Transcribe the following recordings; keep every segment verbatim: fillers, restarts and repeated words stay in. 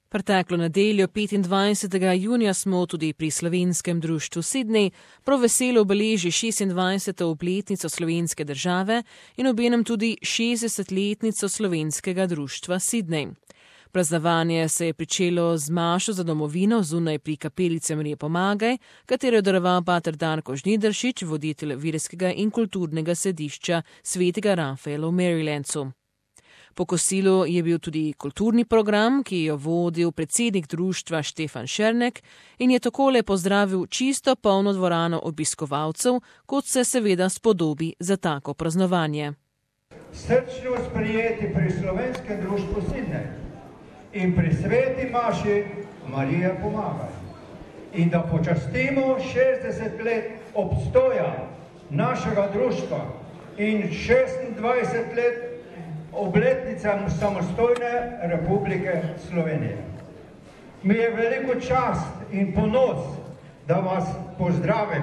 Preteklo nedeljo petindvajsetega junija smo tudi pri Slovenskem društvu Sydney prav veselo obeleži šestindvajseto obletnico slovenske države in obenem tudi šestdesetletnico Slovenskega društva Sydney. Praznovanje se je pričelo z mašo za domovino zunaj pri kapelici Marije Pomagaj, katero je daroval pater Darko Žnidaršič, voditelj verskega in kulturnega središča Svetega Rafaela v Marylandcu. Po kosilu je bil tudi kulturni program, ki je vodil predsednik društva Štefan Šernek in je takole pozdravil čisto polno dvorano obiskovalcev, kot se seveda spodobi za tako praznovanje. Srčno sprejeti pri Slovenskem društvu Sydney in pri sveti maši Marija Pomagaj. In da počastimo šestdeset let obstoja našega društva in šestindvajset let obletnicam samostojne Republike Slovenije. Mi je veliko čast in ponos, da vas pozdravim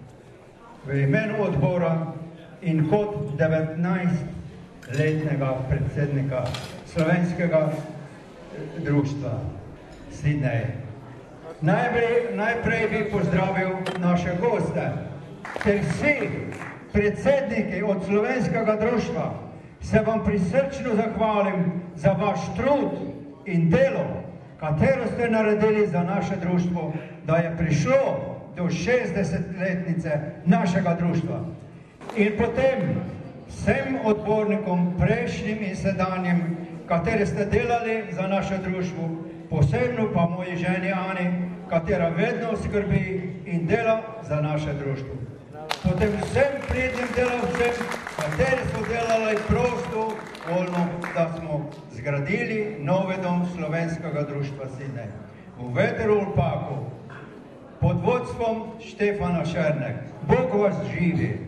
v imenu odbora in kot devetnajstletnega predsednika Slovenskega društva Sydney. Najprej, najprej bi pozdravil naše goste, ter vsi predsedniki od Slovenskega društva se vam prisrčno zahvalim za vaš trud in delo, katero ste naredili za naše društvo, da je prišlo do šestdesetletnice našega društva. In potem vsem odbornikom, prejšnjim in sedanjim, kateri ste delali za naše društvo, posebno pa moji ženi Ani, katera vedno skrbi in dela za naše društvo. Potem vsem pridnim delavcem, kateri so delali prosto, voljno, da smo zgradili novi dom Slovenskega društva Sydney v Veterolpaku pod vodstvom Štefana Šernek. Bog vas živi!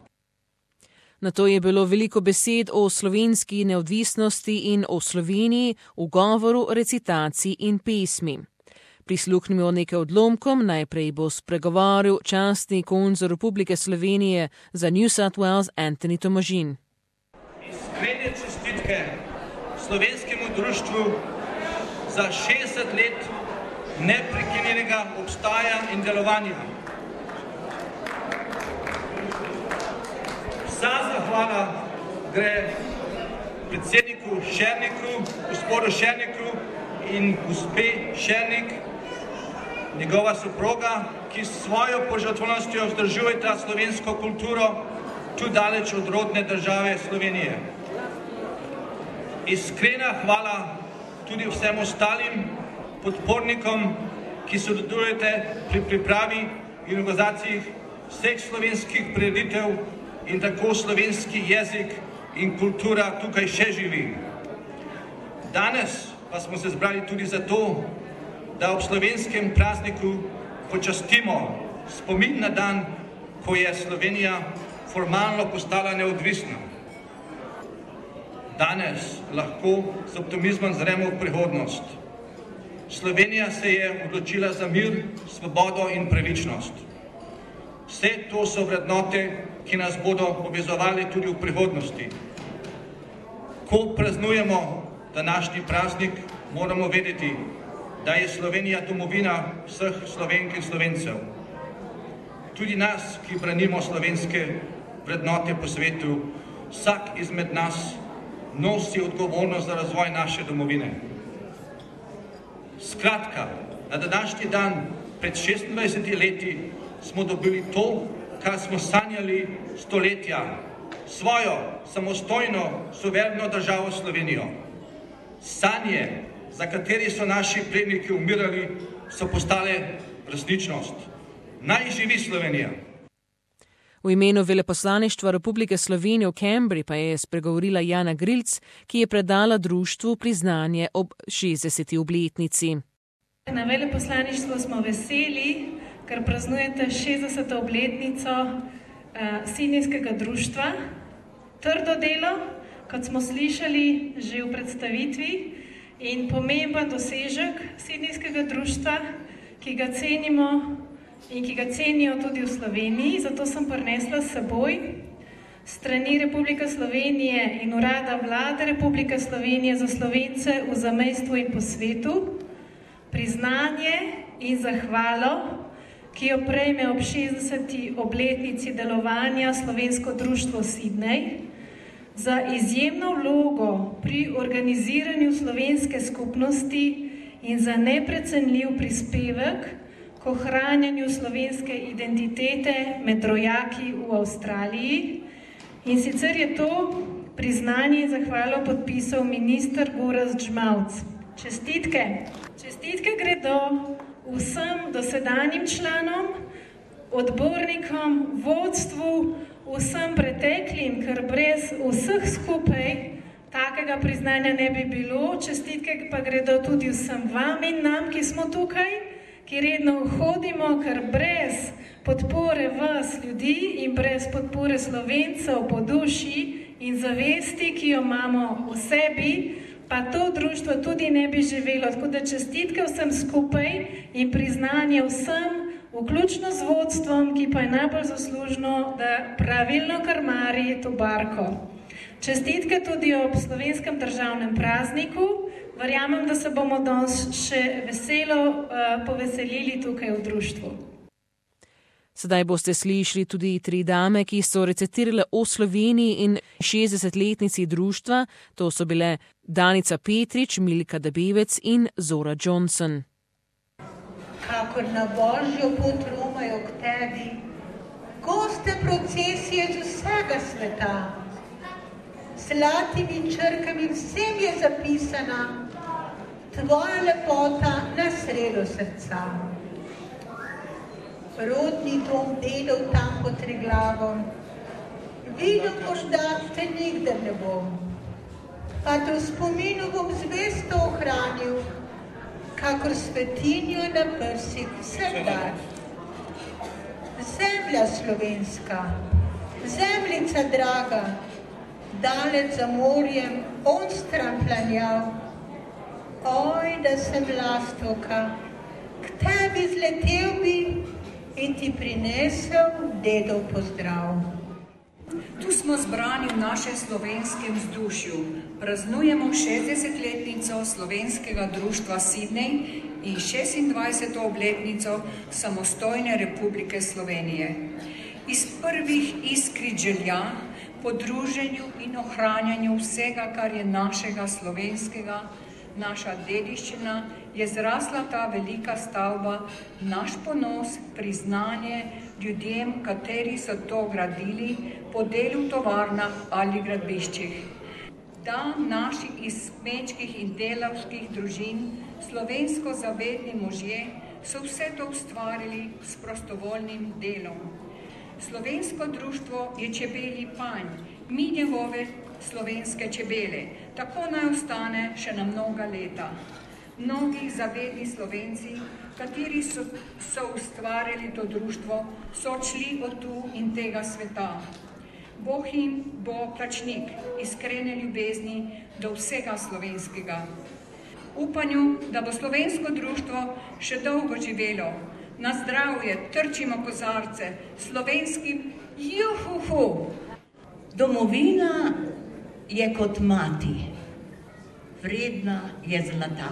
Nato je bilo veliko besed o slovenski neodvisnosti in o Sloveniji v govoru, recitaciji in pesmi. Prisluhnimo nekaj odlomkom, najprej bo spregovoril častni konzul Republike Slovenije za New South Wales Anthony Tomažin. Iskrene čestitke Slovenskemu društvu za šestdeset let neprekinjenega obstaja in delovanja. Vsa zahvala gre predsedniku Šerniku, gospodu Šerniku in gospe Šernik, njegova soproga, ki s svojo požrtvovanostjo vzdržujeta slovensko kulturo tu daleč od rodne države Slovenije. Iskrena hvala tudi vsem ostalim podpornikom, ki sodelujete pri pripravi in organizaciji vseh slovenskih prireditev in tako slovenski jezik in kultura tukaj še živi. Danes pa smo se zbrali tudi zato, da ob slovenskem prazniku počastimo spomin na dan, ko je Slovenija formalno postala neodvisna. Danes lahko z optimizmom zremo v prihodnost. Slovenija se je odločila za mir, svobodo in pravičnost. Vse to so vrednote, ki nas bodo povezovali tudi v prihodnosti. Ko praznujemo današnji praznik, moramo vedeti, da je Slovenija domovina vseh Slovenk in Slovencev. Tudi nas, ki branimo slovenske vrednote po svetu, vsak izmed nas nosi odgovornost za razvoj naše domovine. Skratka, na današnji dan pred šestindvajsetimi leti smo dobili to, kar smo sanjali stoletja, svojo samostojno, suvereno državo Slovenijo. Sanje, za kateri so naši predniki umirali, so postale resničnost. Naj živi Slovenija! V imenu Veleposlaništva Republike Slovenije v Canberri pa je spregovorila Jana Grilc, ki je predala društvu priznanje ob šestdeseti obletnici. Na veleposlaništvu smo veseli, ker praznujete šestdeseto obletnico uh, Sydneyskega društva. Trdo delo, kot smo slišali že v predstavitvi, in pomemben dosežek Sydneyskega društva, ki ga cenimo in ki ga cenijo tudi v Sloveniji, zato sem prinesla s seboj strani Republike Slovenije in Urada Vlade Republike Slovenije za Slovence v zamejstvu in po svetu priznanje in zahvalo, ki jo prejme ob šestdeseti obletnici delovanja Slovensko društvo Sidnej, za izjemno vlogo pri organiziranju slovenske skupnosti in za neprecenljiv prispevek k ohranjanju slovenske identitete med rojaki v Avstraliji. In sicer je to priznanje in zahvalo podpisal minister Gorazd Žmavc. Čestitke. Čestitke gredo vsem dosedanjim članom, odbornikom, vodstvu, vsem preteklim, ker brez vseh skupaj takega priznanja ne bi bilo. Čestitke pa gredo tudi vsem vam in nam, ki smo tukaj, ki redno hodimo, ker brez podpore vas ljudi in brez podpore Slovencev po duši in zavesti, ki jo imamo v sebi, pa to društvo tudi ne bi živelo. Tako da čestitke vsem skupaj in priznanje vsem, vključno z vodstvom, ki pa je najbolj zaslužno, da pravilno krmari to barko. Čestitke tudi ob slovenskem državnem prazniku. Verjamem, da se bomo danes še veselo uh, poveselili tukaj v društvu. Sedaj boste slišali tudi tri dame, ki so recitirale o Sloveniji in šestdesetletnici društva. To so bile Danica Petrič, Milka Debevec in Zora Johnson. Kakor na Božjo pot romajo k tebi, goste procesije z vsega sveta. Zlatimi črkami vsem je zapisana tvoja lepota na sredo srca. Rodni dom dedov tam pod Triglavom, videl možda te nikdar ne bom, pa te v spominu bom zvesto ohranil, kakor svetinjo na prsih vsak dan. Zemlja slovenska, zemljica draga, daleč za morjem, on stran planjal. Oj, da sem lastovka, k tebi zletel bi in ti prinesel dedov pozdrav. Tu smo zbrani v našem slovenskem vzdušju. Praznujemo šestdesetletnico Slovenskega društva Sidnej in šestindvajseto obletnico samostojne Republike Slovenije. Iz prvih iskric želja po druženju in ohranjanju vsega, kar je našega slovenskega, naša dediščina, je zrasla ta velika stavba, naš ponos, priznanje ljudem, kateri so to gradili po delu v tovarnah ali gradbiščih. Da naši iz kmečkih in delavskih družin, slovensko zavedni možje, so vse to ustvarili s prostovoljnim delom. Slovensko društvo je čebelji panj, mi njegove slovenske čebele, tako naj ostane še na mnoga leta. Mnogi zavedni Slovenci, kateri so, so ustvarjali to društvo, so odšli od tu in tega sveta. Bog jim bo plačnik iskrene ljubezni do vsega slovenskega. Upanju, da bo slovensko društvo še dolgo živelo. Na zdravje trčimo kozarce slovenskim juhuhu. Domovina je kot mati, vredna je zlata.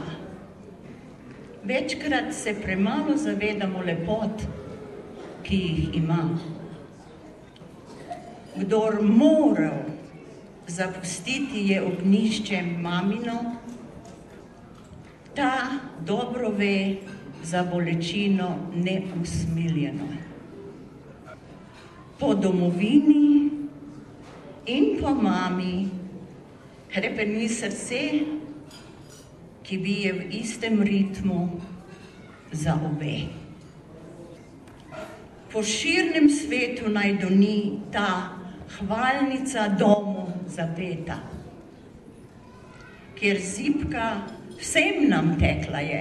Večkrat se premalo zavedamo lepot, ki jih ima. Kdor moral zapustiti je ognjišče mamino, ta dobro ve za bolečino neusmiljeno. Po domovini in po mami hrepeni srce, ki bije v istem ritmu za obe. Po širnem svetu naj doni ta hvalnica domu zapeta, kjer zibka vsem nam tekla je.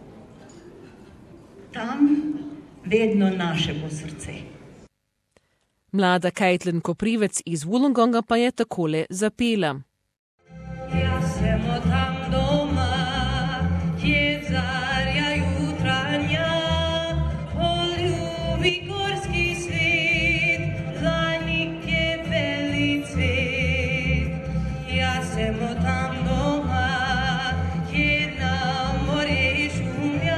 Tam vedno naše bo srce. Mlada Caitlin Koprivec iz Wollongonga pa je takole zapela. Ja sem tam doma, je zarja jutranja, poljubi gorski svet, za njih je beli cvet. Ja sem tam doma, je na more šumja,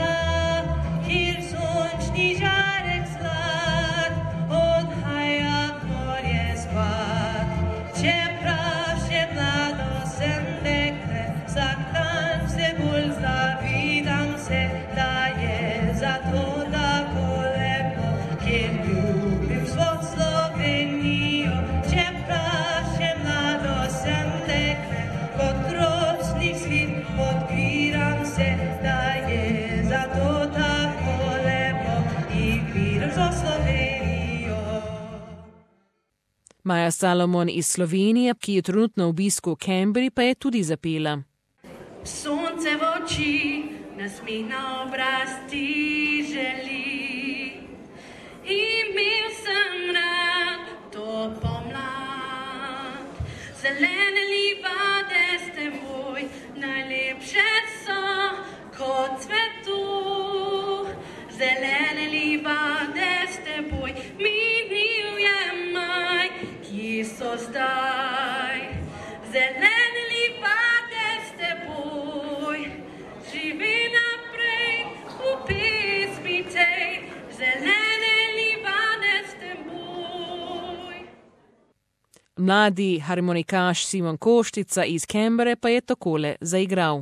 Maja Salomon iz Slovenije, ki je trenutno v obisku v Canberri, pa je tudi zapela. Sonce v oči, nasmeh na obraz ti želi. Imel sem rad to pomlad, zelene livade s teboj, najlepše so kot cvetu. Zelene livade s teboj, minil je maj, kje so zdaj? Zelene livade s teboj, živi naprej v pesmi tej, zelene livade s teboj. Mladi harmonikaš Simon Koštica iz Canberre pa je takole zaigral.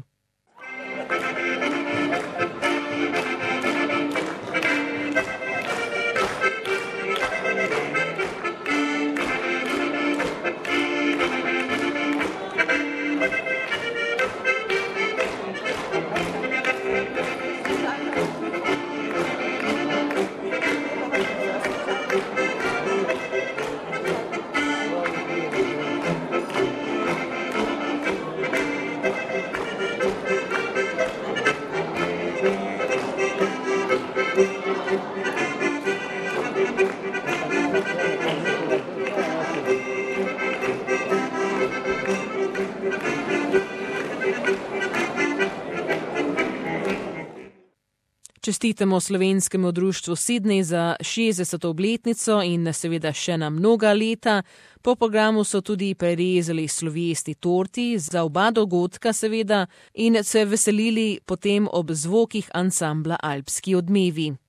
Čestitamo slovenskemu društvu Sydney za šestdeseto obletnico in seveda še na mnoga leta. Po programu so tudi prerezali slovesni torti za oba dogodka seveda in se veselili potem ob zvokih ansambla Alpski odmevi.